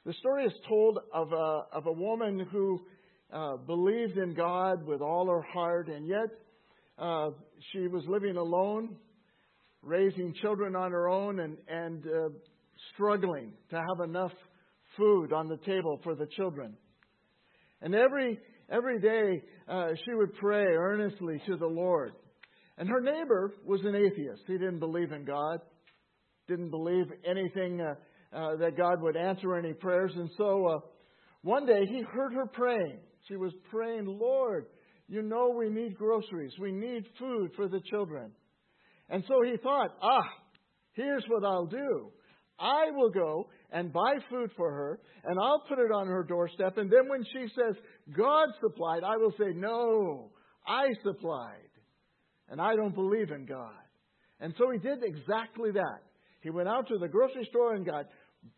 The story is told of a woman who believed in God with all her heart, and yet she was living alone, raising children on her own, and struggling to have enough food on the table for the children. And every day she would pray earnestly to the Lord. And her neighbor was an atheist. He didn't believe in God, didn't believe anything that God would answer any prayers. And so one day he heard her praying. She was praying, Lord, you know we need groceries. We need food for the children. And so he thought, here's what I'll do. I will go and buy food for her, and I'll put it on her doorstep. And then when she says, God supplied, I will say, no, I supplied. And I don't believe in God. And so he did exactly that. He went out to the grocery store and got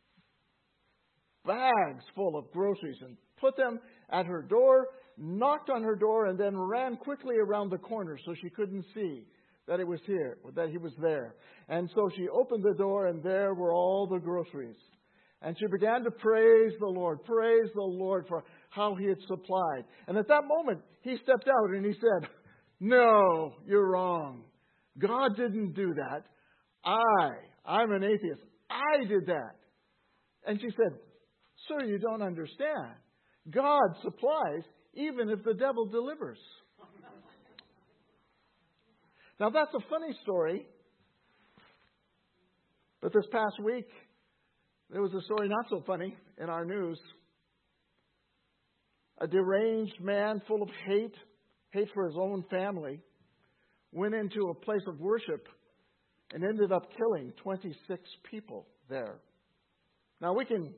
bags full of groceries and put them at her door, knocked on her door, and then ran quickly around the corner so she couldn't see that it was here, that he was there. And so she opened the door, and there were all the groceries. And she began to praise the Lord for how He had supplied. And at that moment, he stepped out and he said, no, you're wrong. God didn't do that. I'm an atheist. I did that. And she said, sir, you don't understand. God supplies even if the devil delivers. Now, that's a funny story. But this past week, there was a story not so funny in our news. A deranged man full of hate for his own family, went into a place of worship and ended up killing 26 people there. Now, we can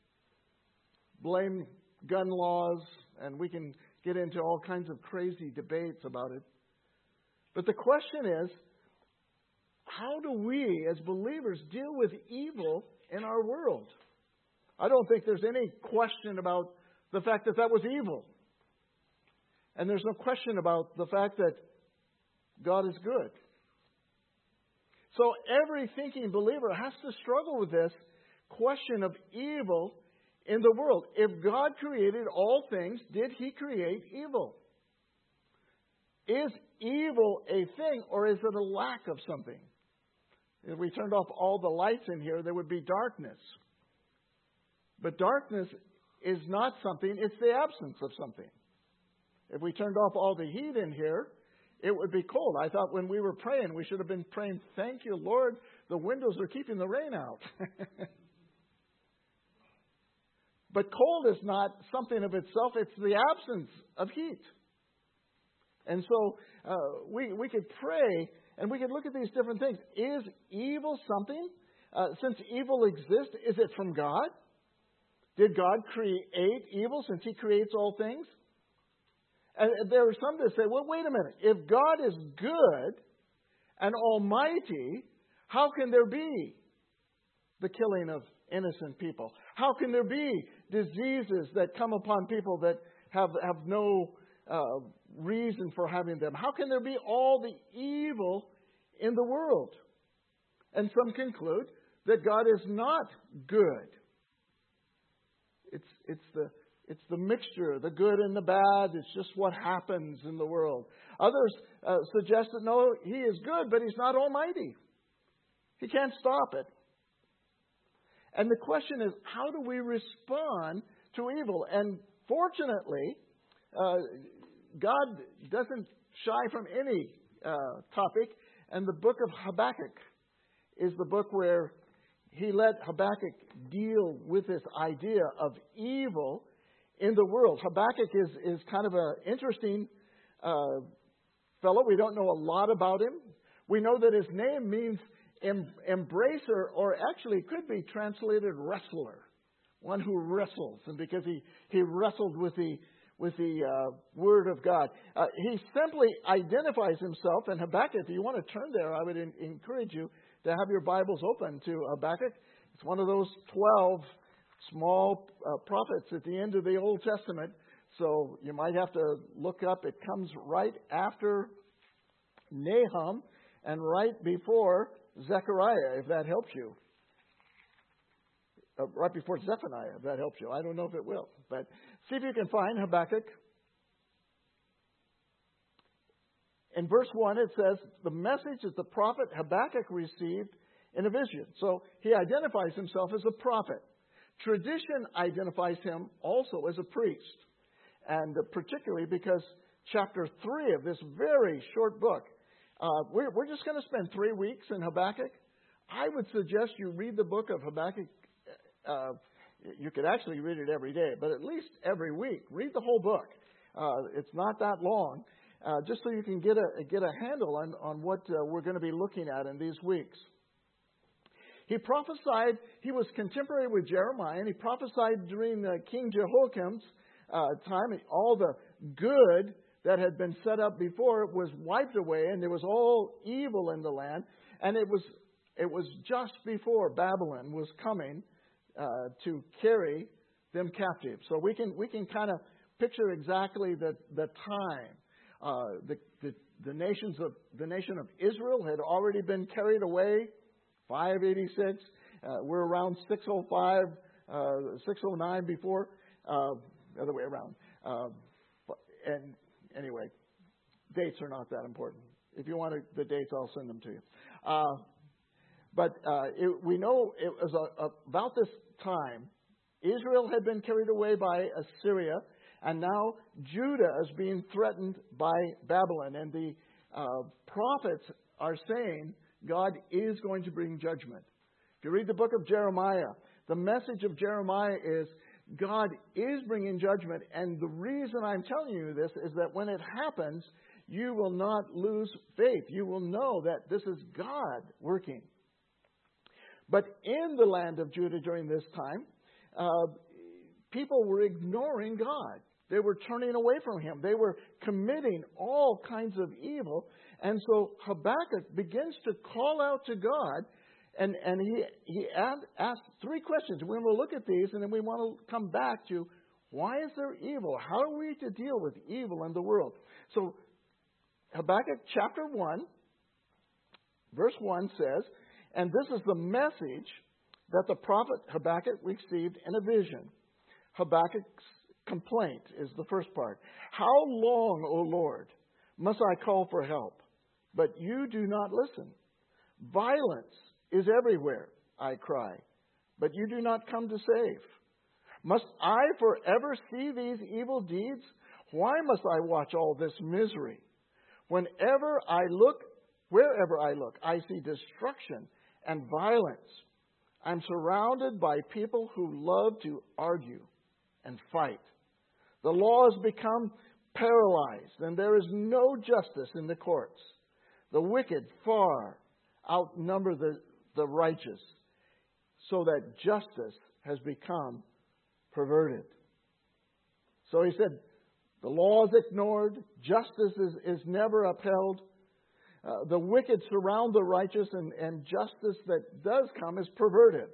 blame gun laws and we can get into all kinds of crazy debates about it. But the question is, how do we as believers deal with evil in our world? I don't think there's any question about the fact that that was evil. And there's no question about the fact that God is good. So every thinking believer has to struggle with this question of evil in the world. If God created all things, did He create evil? Is evil a thing, or is it a lack of something? If we turned off all the lights in here, there would be darkness. But darkness is not something, it's the absence of something. If we turned off all the heat in here, it would be cold. I thought when we were praying, we should have been praying, thank you, Lord, the windows are keeping the rain out. But cold is not something of itself, it's the absence of heat. And so we could pray and we could look at these different things. Is evil something? Since evil exists, is it from God? Did God create evil since He creates all things? And there are some that say, well, wait a minute. If God is good and almighty, how can there be the killing of innocent people? How can there be diseases that come upon people that have no reason for having them? How can there be all the evil in the world? And some conclude that God is not good. It's the mixture, the good and the bad. It's just what happens in the world. Others suggest that no, He is good, but He's not almighty. He can't stop it. And the question is, how do we respond to evil? And fortunately, God doesn't shy from any topic. And the book of Habakkuk is the book where he let Habakkuk deal with this idea of evil in the world. Habakkuk is kind of an interesting fellow. We don't know a lot about him. We know that his name means embracer, or actually could be translated wrestler, one who wrestles. And because he wrestled with the Word of God. He simply identifies himself. And Habakkuk, if you want to turn there, I would encourage you to have your Bibles open to Habakkuk. It's one of those 12 small prophets at the end of the Old Testament. So you might have to look up. It comes right after Nahum and right before Zechariah, if that helps you. right before Zephaniah, if that helps you. I don't know if it will. But see if you can find Habakkuk. In verse 1, it says, the message that the prophet Habakkuk received in a vision. So he identifies himself as a prophet. Tradition identifies him also as a priest. And particularly because chapter 3 of this very short book, we're just going to spend 3 weeks in Habakkuk. I would suggest you read the book of Habakkuk. You could actually read it every day, but at least every week. Read the whole book. It's not that long, just so you can get a handle on what we're going to be looking at in these weeks. He prophesied, he was contemporary with Jeremiah, and he prophesied during King Jehoiakim's time. All the good that had been set up before was wiped away, and there was all evil in the land. And it was just before Babylon was coming to carry them captive. So we can kind of picture exactly the time. The nation of Israel had already been carried away, 586. We're around 605, 609 before, the other way around. And anyway, dates are not that important. If you want the dates, I'll send them to you. But we know it was about this time, Israel had been carried away by Assyria, and now Judah is being threatened by Babylon. And the prophets are saying God is going to bring judgment. If you read the book of Jeremiah, the message of Jeremiah is God is bringing judgment. And the reason I'm telling you this is that when it happens, you will not lose faith. You will know that this is God working. But in the land of Judah during this time, people were ignoring God. They were turning away from Him. They were committing all kinds of evil. And so Habakkuk begins to call out to God, and he asked 3 questions. We're going to look at these, and then we want to come back to why is there evil? How are we to deal with evil in the world? So Habakkuk chapter 1, verse 1 says, and this is the message that the prophet Habakkuk received in a vision. Habakkuk's complaint is the first part. How long, O Lord, must I call for help, but you do not listen? Violence is everywhere, I cry, but you do not come to save. Must I forever see these evil deeds? Why must I watch all this misery? Wherever I look, I see destruction and violence. I'm surrounded by people who love to argue and fight. The law has become paralyzed, and there is no justice in the courts. The wicked far outnumber the righteous, so that justice has become perverted. So he said, the law is ignored, justice is never upheld. The wicked surround the righteous, and justice that does come is perverted.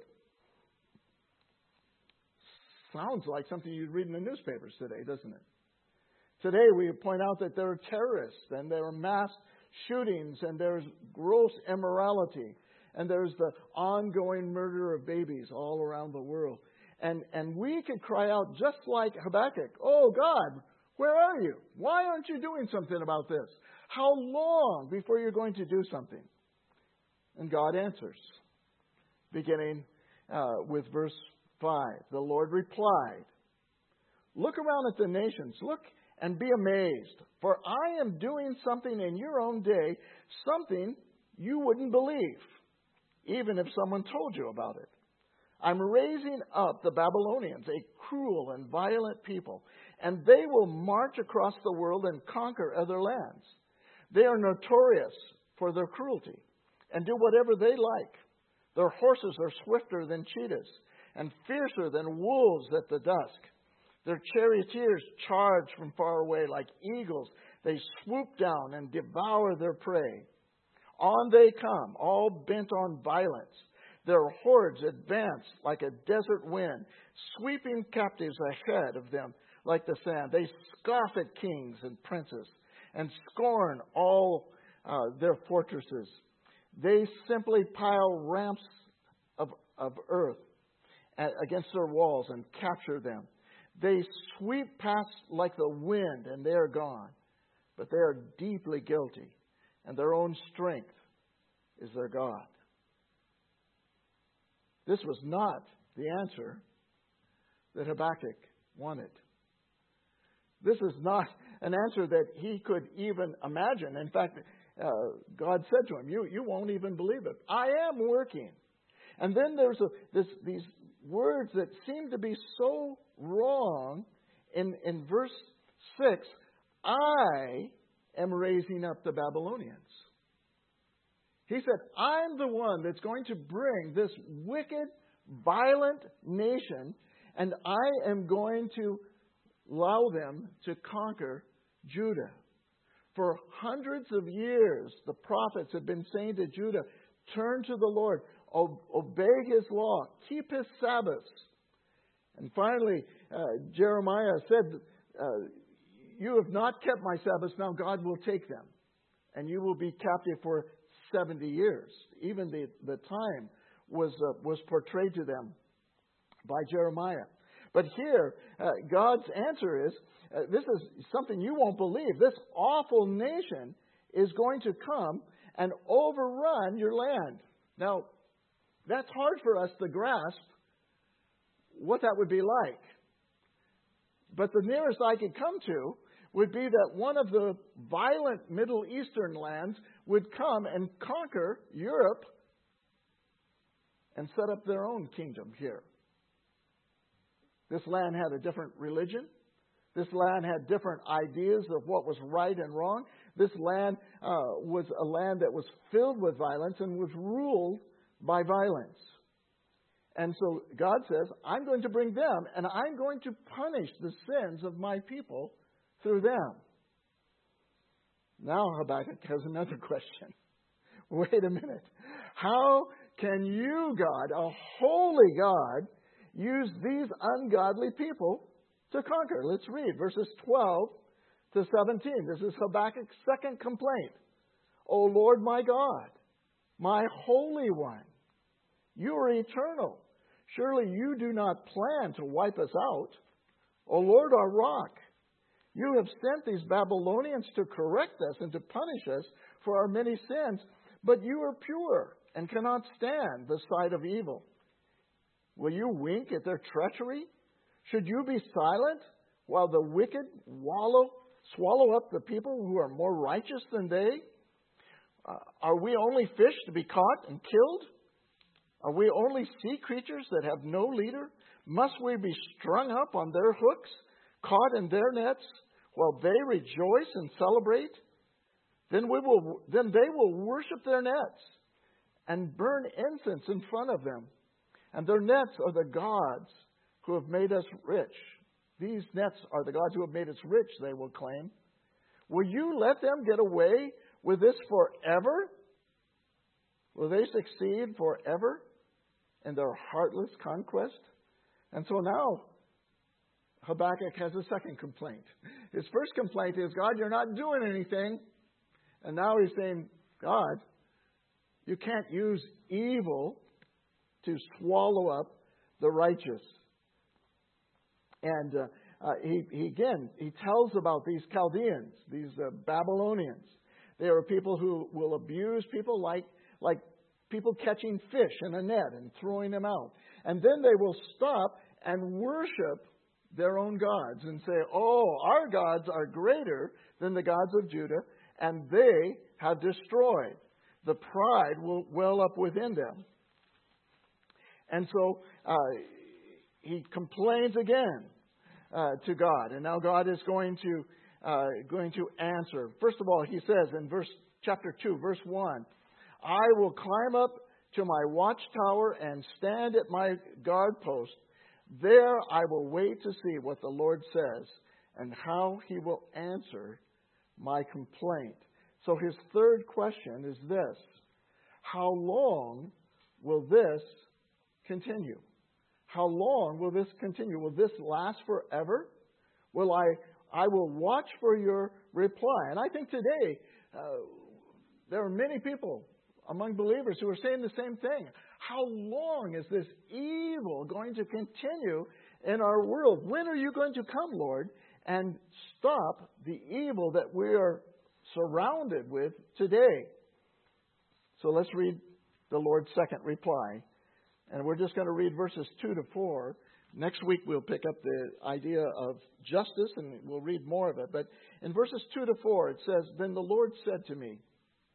Sounds like something you'd read in the newspapers today, doesn't it? Today we point out that there are terrorists, and there are mass shootings, and there's gross immorality, and there's the ongoing murder of babies all around the world. And we could cry out just like Habakkuk, oh God, where are you? Why aren't you doing something about this? How long before you're going to do something? And God answers, beginning with verse 5. The Lord replied, look around at the nations, look and be amazed, for I am doing something in your own day, something you wouldn't believe, even if someone told you about it. I'm raising up the Babylonians, a cruel and violent people, and they will march across the world and conquer other lands. They are notorious for their cruelty and do whatever they like. Their horses are swifter than cheetahs and fiercer than wolves at the dusk. Their charioteers charge from far away like eagles. They swoop down and devour their prey. On they come, all bent on violence. Their hordes advance like a desert wind, sweeping captives ahead of them like the sand. They scoff at kings and princes and scorn all their fortresses. They simply pile ramps of earth against their walls and capture them. They sweep past like the wind and they are gone. But they are deeply guilty, and their own strength is their God. This was not the answer that Habakkuk wanted. This is not an answer that he could even imagine. In fact, God said to him, you won't even believe it. I am working. And then there's these words that seem to be so wrong in verse 6. I am raising up the Babylonians. He said, I'm the one that's going to bring this wicked, violent nation, and I am going to allow them to conquer Judah. For hundreds of years, the prophets have been saying to Judah, turn to the Lord, obey His law, keep His Sabbaths. And finally, Jeremiah said, you have not kept my Sabbaths, now God will take them. And you will be captive for 70 years. Even the time was portrayed to them by Jeremiah. But here, God's answer is, this is something you won't believe. This awful nation is going to come and overrun your land. Now, that's hard for us to grasp what that would be like. But the nearest I could come to would be that one of the violent Middle Eastern lands would come and conquer Europe and set up their own kingdom here. This land had a different religion. This land had different ideas of what was right and wrong. This land was a land that was filled with violence and was ruled by violence. And so God says, I'm going to bring them, and I'm going to punish the sins of my people through them. Now Habakkuk has another question. Wait a minute. How can you, God, a holy God, use these ungodly people to conquer? Let's read verses 12 to 17. This is Habakkuk's second complaint. O Lord my God, my Holy One, you are eternal. Surely you do not plan to wipe us out. O Lord our rock, you have sent these Babylonians to correct us and to punish us for our many sins, but you are pure and cannot stand the sight of evil. Will you wink at their treachery? Should you be silent while the wicked swallow up the people who are more righteous than they? Are we only fish to be caught and killed? Are we only sea creatures that have no leader? Must we be strung up on their hooks, caught in their nets, while they rejoice and celebrate? Then they will worship their nets and burn incense in front of them. And their nets are the gods who have made us rich. These nets are the gods who have made us rich, they will claim. Will you let them get away with this forever? Will they succeed forever in their heartless conquest? And so now Habakkuk has a second complaint. His first complaint is, God, you're not doing anything. And now he's saying, God, you can't use evil to swallow up the righteous. And he tells about these Chaldeans, these Babylonians. They are people who will abuse people like people catching fish in a net and throwing them out. And then they will stop and worship their own gods and say, oh, our gods are greater than the gods of Judah, and they have destroyed. The pride will well up within them. And so he complains again to God, and now God is going to answer. First of all, he says in chapter 2, verse 1, I will climb up to my watchtower and stand at my guard post. There I will wait to see what the Lord says and how He will answer my complaint. So his third question is this: how long will this continue? How long will this continue? Will this last forever? I will watch for your reply. And I think today there are many people among believers who are saying the same thing. How long is this evil going to continue in our world? When are you going to come, Lord, and stop the evil that we are surrounded with today? So let's read the Lord's second reply. And we're just going to read verses 2 to 4. Next week we'll pick up the idea of justice and we'll read more of it. But in verses 2 to 4 it says, "Then the Lord said to me,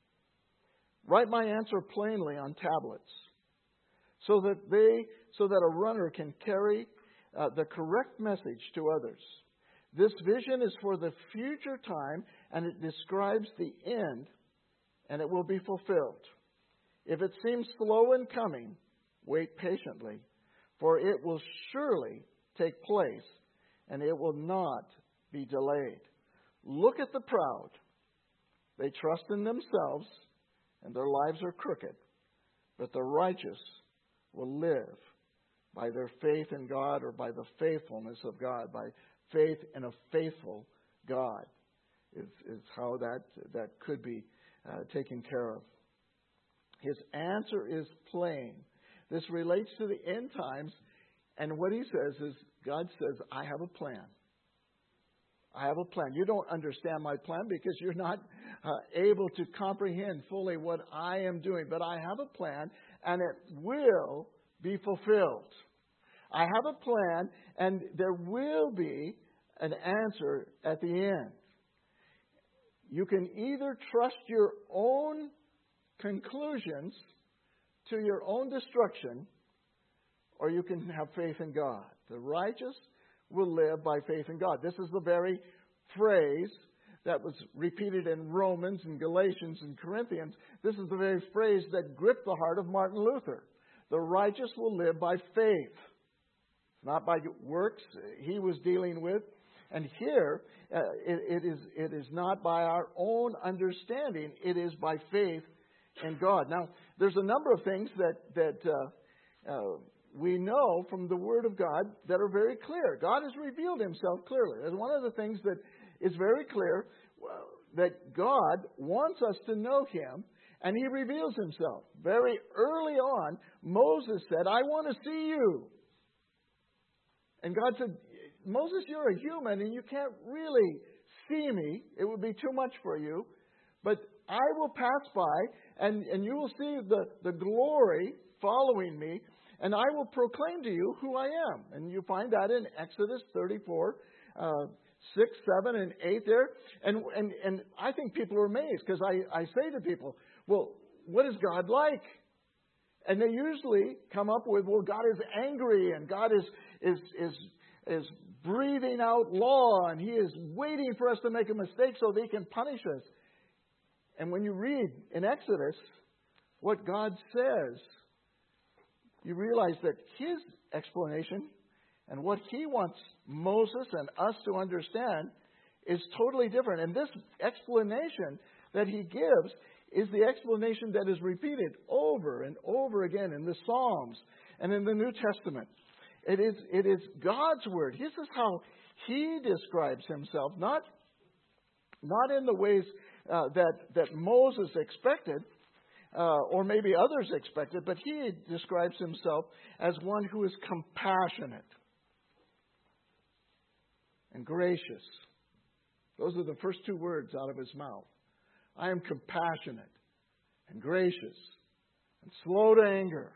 write my answer plainly on tablets, so that a runner can carry the correct message to others. This vision is for the future time, and it describes the end, and it will be fulfilled. If it seems slow in coming, wait patiently, for it will surely take place, and it will not be delayed. Look at the proud. They trust in themselves, and their lives are crooked. But the righteous will live by their faith in God, or by the faithfulness of God, by faith in a faithful God, is how that could be taken care of. His answer is plain. This relates to the end times, and what he says is, God says, I have a plan. I have a plan. You don't understand my plan because you're not able to comprehend fully what I am doing. But I have a plan, and it will be fulfilled. I have a plan, and there will be an answer at the end. You can either trust your own conclusions to your own destruction, or you can have faith in God. The righteous will live by faith in God. This is the very phrase that was repeated in Romans and Galatians and Corinthians. This is the very phrase that gripped the heart of Martin Luther. The righteous will live by faith, not by works he was dealing with. And here, it is not by our own understanding. It is by faith in God. Now, there's a number of things that we know from the Word of God that are very clear. God has revealed Himself clearly. There's one of the things that is very clear, that God wants us to know Him, and He reveals Himself. Very early on, Moses said, I want to see you. And God said, Moses, you're a human, and you can't really see me. It would be too much for you. But I will pass by, and you will see the glory following me, and I will proclaim to you who I am. And you find that in Exodus 34, 6, 7, and 8 there. And I think people are amazed, because I say to people, well, what is God like? And they usually come up with, well, God is angry, and God is breathing out law, and He is waiting for us to make a mistake so that He can punish us. And when you read in Exodus what God says, you realize that His explanation and what He wants Moses and us to understand is totally different. And this explanation that He gives is the explanation that is repeated over and over again in the Psalms and in the New Testament. It is God's Word. This is how He describes Himself, not in the ways that Moses expected, or maybe others expected, but He describes Himself as one who is compassionate and gracious. Those are the first two words out of His mouth. I am compassionate and gracious and slow to anger.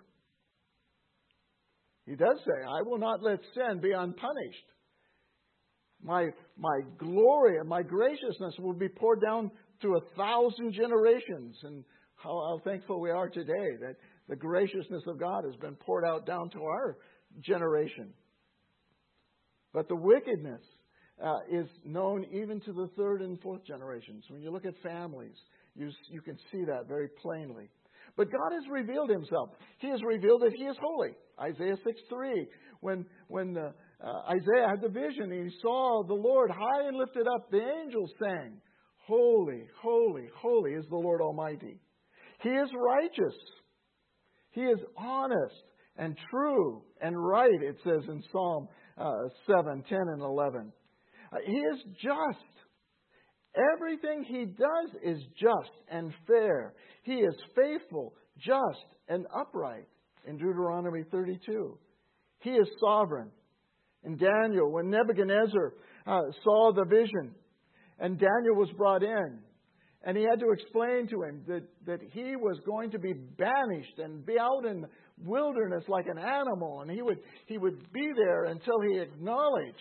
He does say, I will not let sin be unpunished. My glory and my graciousness will be poured down to 1,000 generations. And how thankful we are today that the graciousness of God has been poured out down to our generation. But the wickedness is known even to the third and fourth generations. When you look at families, you can see that very plainly. But God has revealed Himself. He has revealed that He is holy. Isaiah 6:3. When Isaiah had the vision, he saw the Lord high and lifted up. The angels sang, Holy, holy, holy is the Lord Almighty. He is righteous. He is honest and true and right, it says in Psalm 7, 10, and 11. He is just. Everything He does is just and fair. He is faithful, just, and upright. in Deuteronomy 32. He is sovereign. In Daniel, when Nebuchadnezzar saw the vision, and Daniel was brought in, and he had to explain to him that he was going to be banished and be out in the wilderness like an animal, and he would be there until he acknowledged.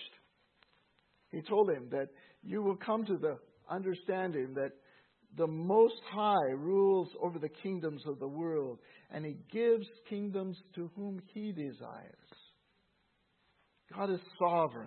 He told him that you will come to the understanding that the Most High rules over the kingdoms of the world, and He gives kingdoms to whom He desires. God is sovereign.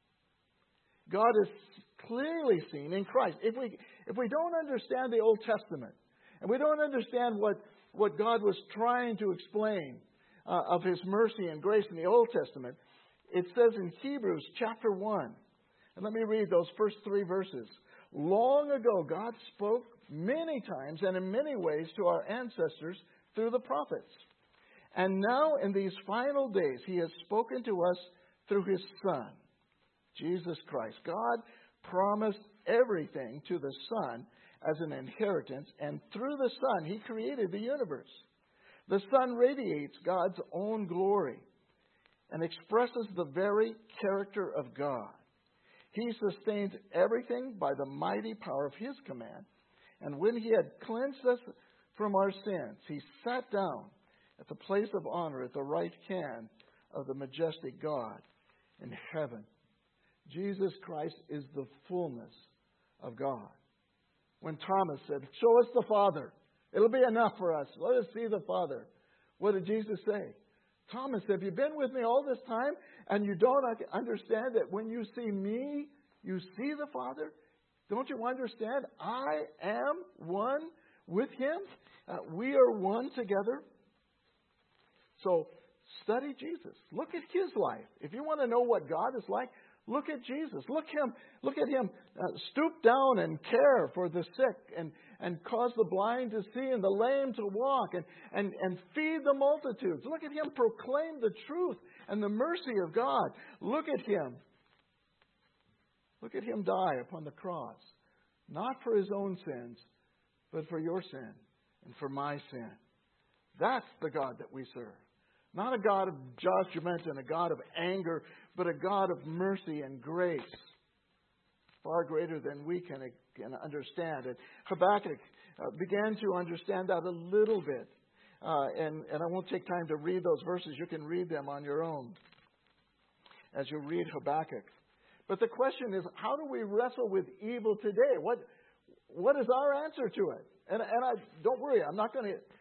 God is clearly seen in Christ. If we don't understand the Old Testament, and we don't understand what God was trying to explain of His mercy and grace in the Old Testament, it says in Hebrews chapter 1, and let me read those first 3 verses. Long ago, God spoke many times and in many ways to our ancestors through the prophets. And now in these final days, He has spoken to us through His Son, Jesus Christ. God promised everything to the Son as an inheritance, and through the Son, He created the universe. The Son radiates God's own glory and expresses the very character of God. He sustains everything by the mighty power of His command. And when He had cleansed us from our sins, He sat down at the place of honor at the right hand of the majestic God in heaven. Jesus Christ is the fullness of God. When Thomas said, "Show us the Father. It'll be enough for us. Let us see the Father." What did Jesus say? Thomas, have you been with me all this time and you don't understand that when you see me, you see the Father? Don't you understand? I am one with Him. We are one together. So study Jesus. Look at His life. If you want to know what God is like, look at Jesus. Look at Him stoop down and care for the sick and cause the blind to see and the lame to walk and feed the multitudes. Look at Him proclaim the truth and the mercy of God. Look at Him. Look at Him die upon the cross. Not for His own sins, but for your sin and for my sin. That's the God that we serve. Not a God of judgment and a God of anger, but a God of mercy and grace. Far greater than we can understand. And Habakkuk began to understand that a little bit. And I won't take time to read those verses. You can read them on your own as you read Habakkuk. But the question is, how do we wrestle with evil today? What is our answer to it? And don't worry, I'm not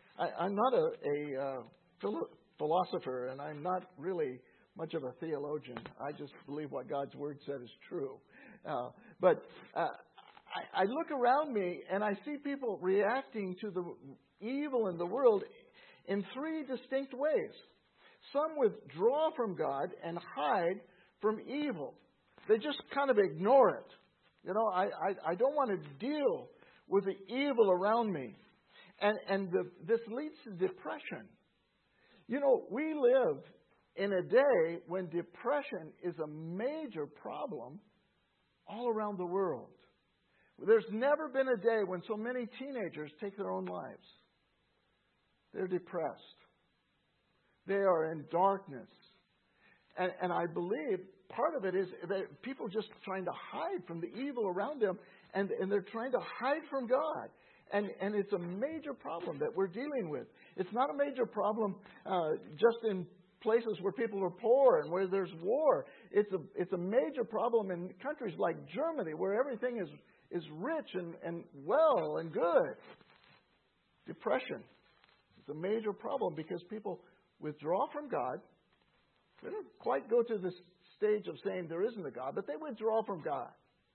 a philosopher, and I'm not really much of a theologian. I just believe what God's Word said is true. But I look around me and I see people reacting to the evil in the world in 3 distinct ways. Some withdraw from God and hide from evil. They just kind of ignore it. You know, I don't want to deal with the evil around me. And this leads to depression. You know, we live in a day when depression is a major problem all around the world. There's never been a day when so many teenagers take their own lives. They're depressed. They are in darkness. And I believe part of it is that people just trying to hide from the evil around them, and they're trying to hide from God. And it's a major problem that we're dealing with. It's not a major problem just in places where people are poor and where there's war. It's a major problem in countries like Germany, where everything is rich and well and good. Depression is a major problem because people withdraw from God. They don't quite go to this stage of saying there isn't a God, but they withdraw from God.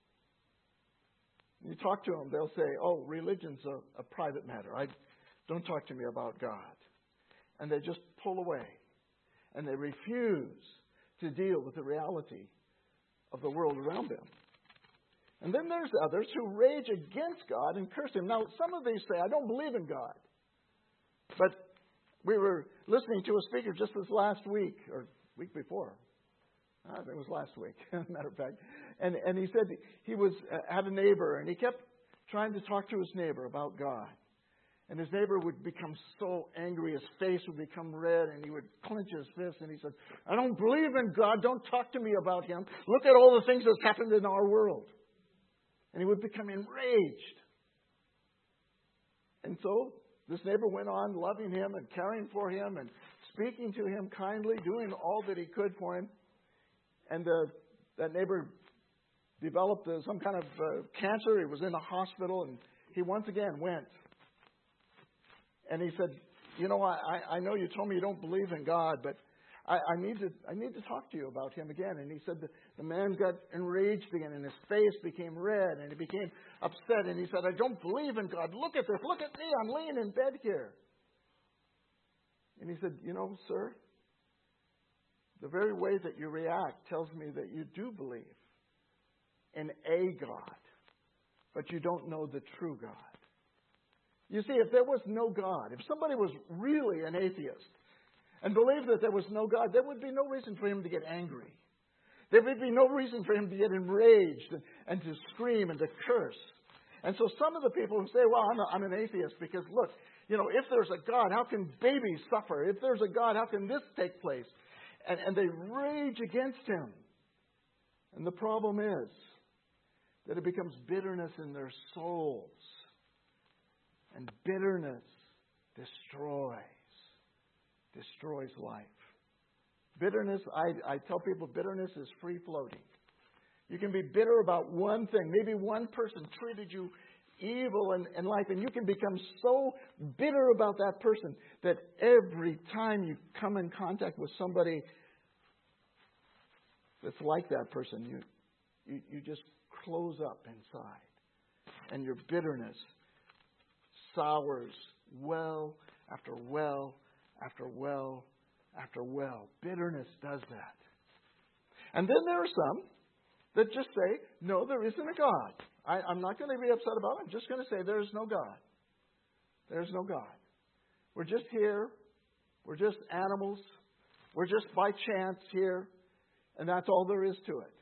You talk to them, they'll say, "Oh, religion's a private matter. Don't talk to me about God." And they just pull away. And they refuse to deal with the reality of the world around them. And then there's others who rage against God and curse Him. Now, some of these say, "I don't believe in God." But we were listening to a speaker just this last week, or week before. I think it was last week, as a matter of fact. And he said he had a neighbor, and he kept trying to talk to his neighbor about God. And his neighbor would become so angry, his face would become red, and he would clench his fist, and he said, I don't believe in God. Don't talk to me about him. Look at all the things that's happened in our world. And he would become enraged. And so this neighbor went on loving him and caring for him and speaking to him kindly, doing all that he could for him. And that neighbor developed some kind of cancer. He was in a hospital, and he once again went. And he said, I know you told me you don't believe in God, but I need to talk to you about him again. And he said the man got enraged again, and his face became red, and he became upset. And he said, I don't believe in God. Look at this. Look at me. I'm laying in bed here. And he said, sir, the very way that you react tells me that you do believe in a God, but you don't know the true God. You see, if there was no God, if somebody was really an atheist and believed that there was no God, there would be no reason for him to get angry. There would be no reason for him to get enraged and to scream and to curse. And so some of the people who say, well, I'm an atheist because, look, if there's a God, how can babies suffer? If there's a God, how can this take place? And they rage against him. And the problem is that it becomes bitterness in their souls. And bitterness destroys life. Bitterness, I tell people, bitterness is free-floating. You can be bitter about one thing. Maybe one person treated you evil in life, and you can become so bitter about that person that every time you come in contact with somebody that's like that person, you just close up inside. And your bitterness sours well after well after well after well. Bitterness does that. And then there are some that just say, no, there isn't a God. I'm not going to be upset about it. I'm just going to say there is no God. There's no God. We're just here. We're just animals. We're just by chance here. And that's all there is to it.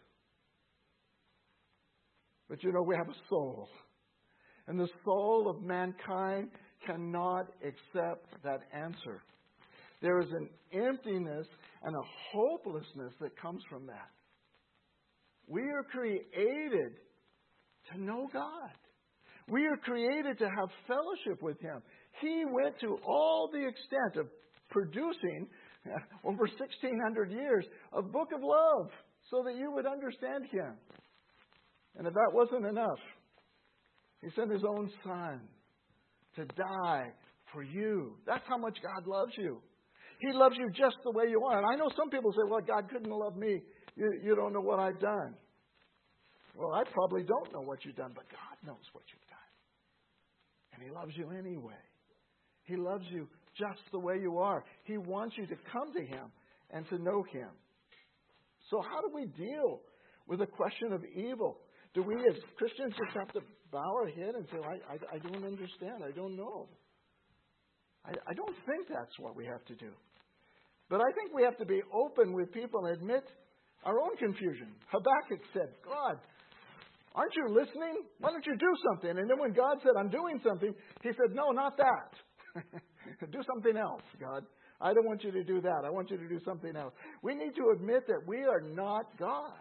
But we have a soul. And the soul of mankind cannot accept that answer. There is an emptiness and a hopelessness that comes from that. We are created to know God. We are created to have fellowship with Him. He went to all the extent of producing, over 1,600 years, a book of love so that you would understand Him. And if that wasn't enough, He sent His own Son to die for you. That's how much God loves you. He loves you just the way you are. And I know some people say, well, God couldn't love me. You don't know what I've done. Well, I probably don't know what you've done, but God knows what you've done. And He loves you anyway. He loves you just the way you are. He wants you to come to Him and to know Him. So how do we deal with the question of evil? Do we as Christians just have to bow our head and say, I don't understand, I don't know? I don't think that's what we have to do. But I think we have to be open with people and admit our own confusion. Habakkuk said, God, aren't you listening? Why don't you do something? And then when God said, I'm doing something, he said, no, not that. Do something else, God. I don't want you to do that. I want you to do something else. We need to admit that we are not God.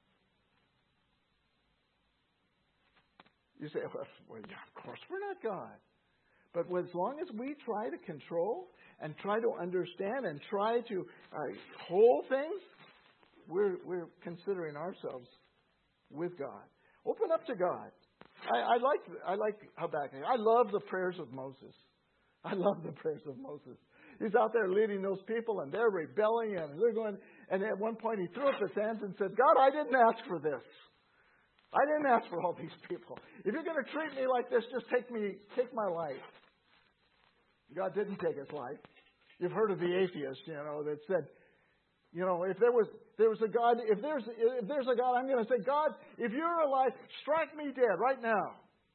You say, well, yeah, of course we're not God. But as long as we try to control and try to understand and try to hold things, we're considering ourselves with God. Open up to God. I like Habakkuk. I love the prayers of Moses. I love the prayers of Moses. He's out there leading those people, and they're rebelling, and they're going. And at one point, he threw up his hands and said, "God, I didn't ask for this. I didn't ask for all these people. If you're going to treat me like this, just take my life." God didn't take his life. You've heard of the atheist, that said, if there was a God, if there's a God, I'm going to say, God, if you're alive, strike me dead right now.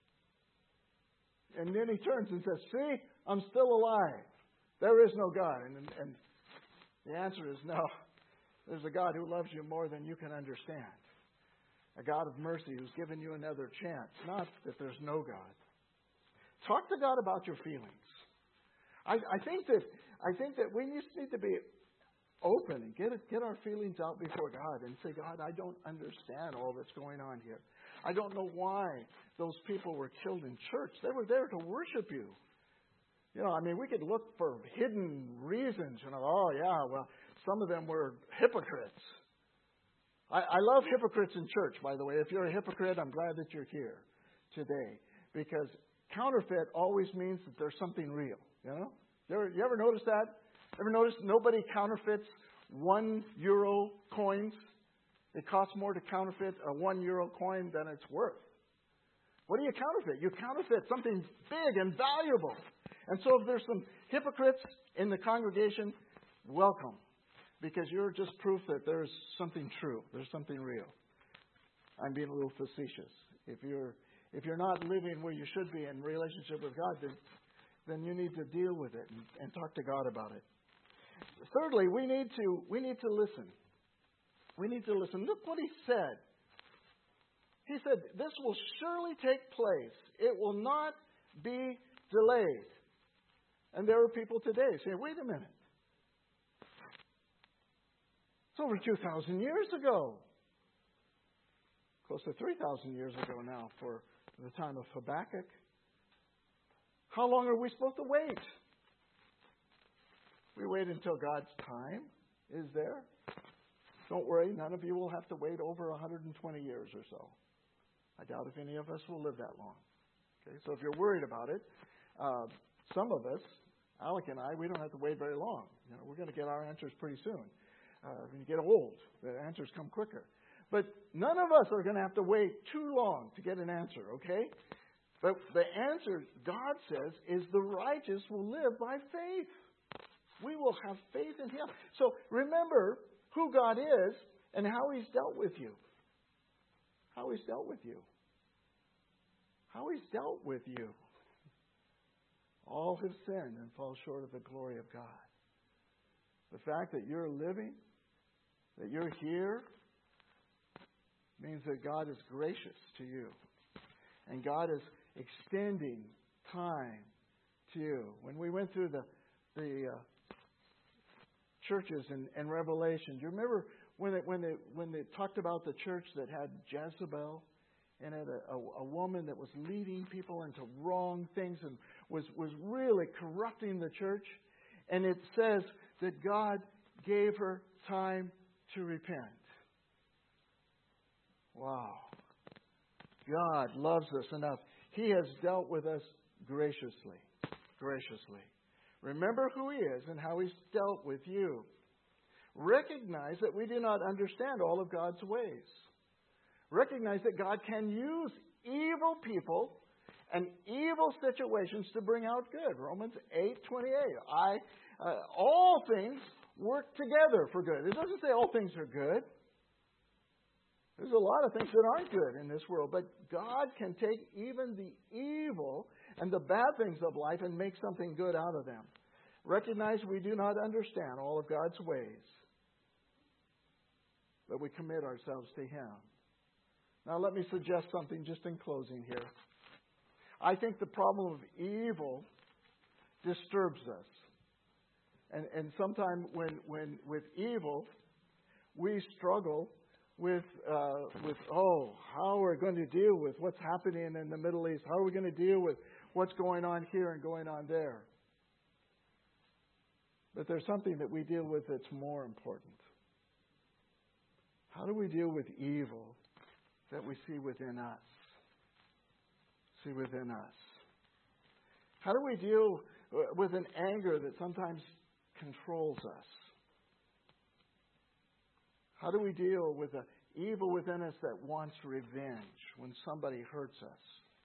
And then he turns and says, see, I'm still alive. There is no God. And the answer is no. There's a God who loves you more than you can understand. A God of mercy who's given you another chance. Not that there's no God. Talk to God about your feelings. I think that we just need to be open and get our feelings out before God and say, God, I don't understand all that's going on here. I don't know why those people were killed in church. They were there to worship you. We could look for hidden reasons. Some of them were hypocrites. I love hypocrites in church, by the way. If you're a hypocrite, I'm glad that you're here today. Because counterfeit always means that there's something real. You ever notice that? Ever notice nobody counterfeits €1 coins? It costs more to counterfeit a €1 coin than it's worth. What do you counterfeit? You counterfeit something big and valuable. And so if there's some hypocrites in the congregation, welcome. Because you're just proof that there's something true. There's something real. I'm being a little facetious. If you're not living where you should be in relationship with God, then you need to deal with it and talk to God about it. Thirdly, we need to listen. We need to listen. Look what he said. He said, this will surely take place. It will not be delayed. And there are people today saying, wait a minute. It's over 2,000 years ago. Close to 3,000 years ago now for the time of Habakkuk. How long are we supposed to wait? We wait until God's time is there. Don't worry, none of you will have to wait over 120 years or so. I doubt if any of us will live that long. Okay, so if you're worried about it, some of us, Alec and I, we don't have to wait very long. We're going to get our answers pretty soon. When you get old, the answers come quicker. But none of us are going to have to wait too long to get an answer, okay? But the answer, God says, is the righteous will live by faith. We will have faith in Him. So remember who God is and how He's dealt with you. How He's dealt with you. How He's dealt with you. All have sinned and fall short of the glory of God. The fact that you're living, that you're here, means that God is gracious to you. And God is extending time to you. When we went through the churches in Revelation, do you remember when they talked about the church that had Jezebel and had a woman that was leading people into wrong things and was really corrupting the church? And it says that God gave her time to repent. Wow. God loves us enough. He has dealt with us graciously. Graciously. Remember who He is and how He's dealt with you. Recognize that we do not understand all of God's ways. Recognize that God can use evil people and evil situations to bring out good. Romans 8:28. All things work together for good. It doesn't say all things are good. There's a lot of things that aren't good in this world, but God can take even the evil and the bad things of life and make something good out of them. Recognize we do not understand all of God's ways, but we commit ourselves to Him. Now let me suggest something just in closing here. I think the problem of evil disturbs us. And sometimes when with evil, we struggle with how we're going to deal with what's happening in the Middle East. How are we going to deal with what's going on here and going on there? But there's something that we deal with that's more important. How do we deal with evil that we see within us? See within us. How do we deal with an anger that sometimes controls us? How do we deal with the evil within us that wants revenge when somebody hurts us?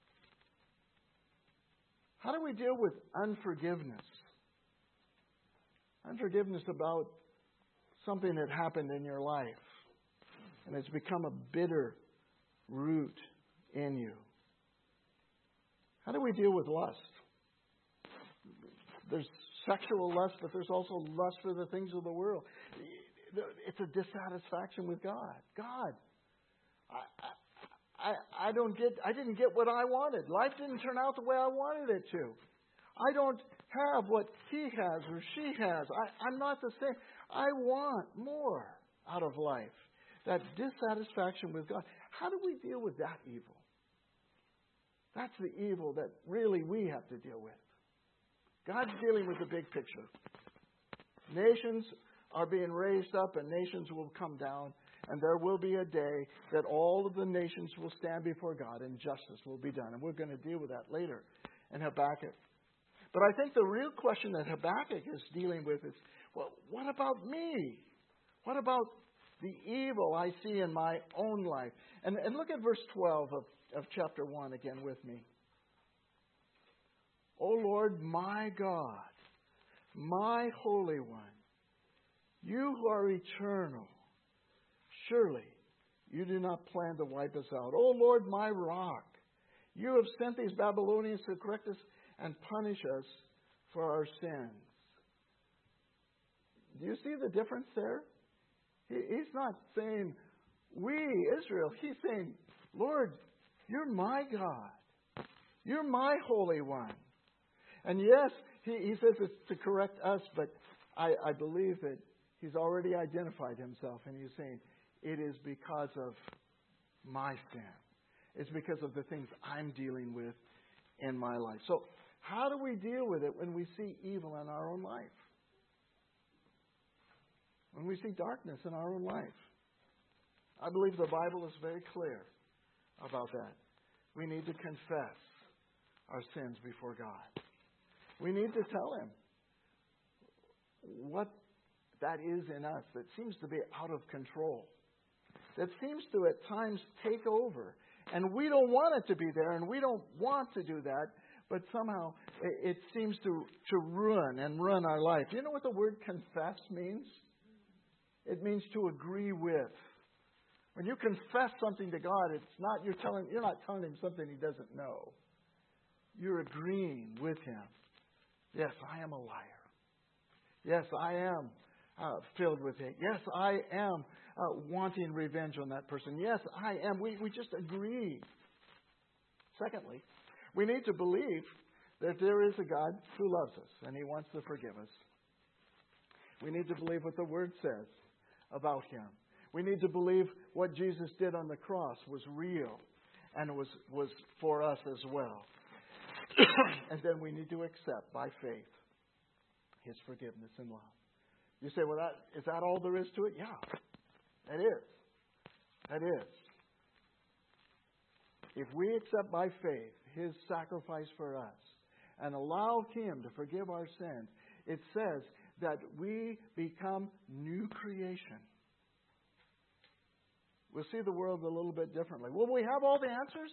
How do we deal with unforgiveness? Unforgiveness about something that happened in your life and it's become a bitter root in you. How do we deal with lust? There's sexual lust, but there's also lust for the things of the world. It's a dissatisfaction with God. God, I didn't get what I wanted. Life didn't turn out the way I wanted it to. I don't have what he has or she has. I'm not the same. I want more out of life. That dissatisfaction with God. How do we deal with that evil? That's the evil that really we have to deal with. God's dealing with the big picture. Nations are being raised up and nations will come down. And there will be a day that all of the nations will stand before God and justice will be done. And we're going to deal with that later in Habakkuk. But I think the real question that Habakkuk is dealing with is, well, what about me? What about the evil I see in my own life? And look at verse 12 of chapter 1 again with me. O Lord, my God, my Holy One, you who are eternal, surely you do not plan to wipe us out. O Lord, my rock, you have sent these Babylonians to correct us and punish us for our sins. Do you see the difference there? He's not saying, we, Israel. He's saying, Lord, you're my God. You're my Holy One. And yes, he says it's to correct us, but I believe that he's already identified himself. And he's saying, it is because of my sin. It's because of the things I'm dealing with in my life. So how do we deal with it when we see evil in our own life? When we see darkness in our own life? I believe the Bible is very clear about that. We need to confess our sins before God. We need to tell Him what that is in us that seems to be out of control, that seems to at times take over. And we don't want it to be there, and we don't want to do that, but somehow it seems to run our life. Do you know what the word confess means? It means to agree with. When you confess something to God, it's not you're not telling Him something He doesn't know. You're agreeing with Him. Yes, I am a liar. Yes, I am filled with hate. Yes, I am wanting revenge on that person. Yes, I am. We just agree. Secondly, we need to believe that there is a God who loves us and He wants to forgive us. We need to believe what the Word says about Him. We need to believe what Jesus did on the cross was real and was for us as well. And then we need to accept by faith His forgiveness and love. You say, well, is that all there is to it? Yeah, that is. That is. If we accept by faith His sacrifice for us and allow Him to forgive our sins, it says that we become new creation. We'll see the world a little bit differently. Will we have all the answers?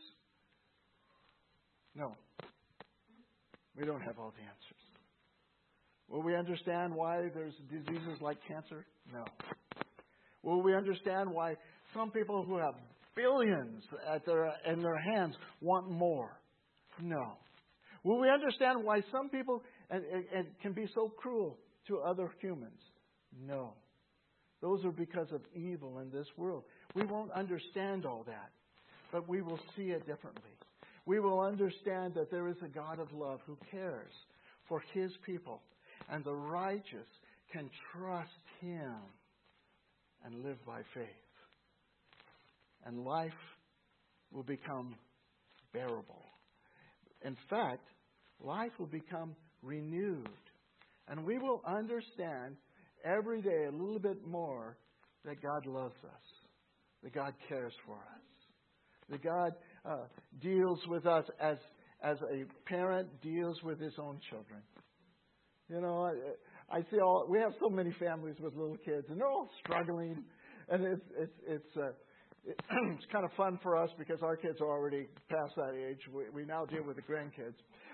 No. We don't have all the answers. Will we understand why there's diseases like cancer? No. Will we understand why some people who have billions in their hands want more? No. Will we understand why some people can be so cruel to other humans? No. Those are because of evil in this world. We won't understand all that, but we will see it differently. We will understand that there is a God of love who cares for His people, and the righteous can trust Him and live by faith. And life will become bearable. In fact, life will become renewed. And we will understand every day a little bit more that God loves us, that God cares for us, that God deals with us as a parent deals with his own children. You know, I see we have so many families with little kids, and they're all struggling, and it's kind of fun for us because our kids are already past that age. We now deal with the grandkids.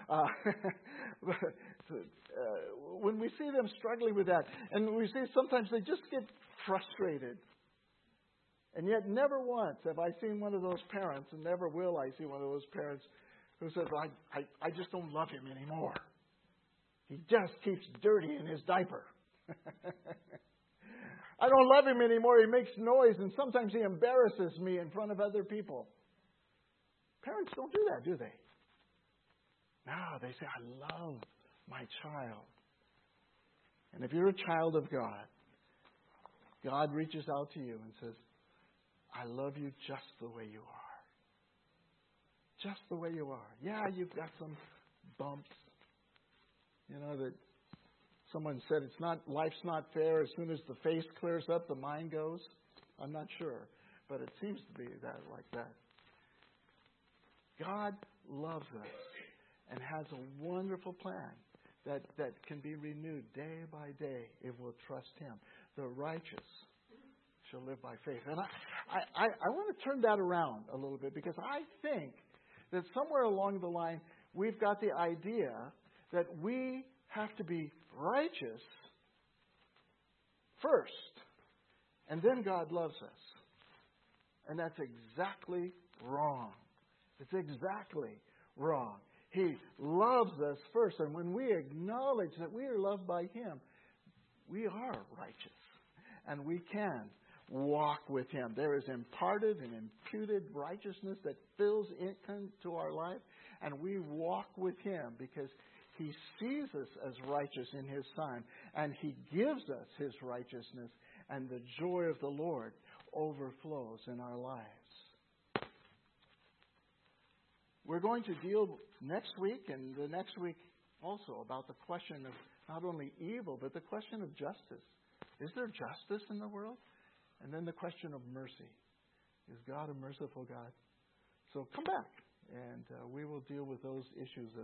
When we see them struggling with that, and we see sometimes they just get frustrated. And yet never once have I seen one of those parents, and never will I see one of those parents who says, I just don't love him anymore. He just keeps dirty in his diaper. I don't love him anymore. He makes noise, and sometimes he embarrasses me in front of other people. Parents don't do that, do they? No, they say, I love my child. And if you're a child of God, God reaches out to you and says, I love you just the way you are. Just the way you are. Yeah, you've got some bumps. You know, that someone said life's not fair. As soon as the face clears up, the mind goes. I'm not sure, but it seems to be like that. God loves us and has a wonderful plan that can be renewed day by day if we'll trust Him. The righteous shall live by faith. And I want to turn that around a little bit, because I think that somewhere along the line we've got the idea that we have to be righteous first, and then God loves us. And that's exactly wrong. It's exactly wrong. He loves us first, and when we acknowledge that we are loved by Him, we are righteous, and we can walk with Him. There is imparted and imputed righteousness that fills into our life, and we walk with Him because He sees us as righteous in His Son, and He gives us His righteousness, and the joy of the Lord overflows in our lives. We're going to deal next week and the next week also about the question of not only evil, but the question of justice. Is there justice in the world? And then the question of mercy. Is God a merciful God? So come back, and we will deal with those issues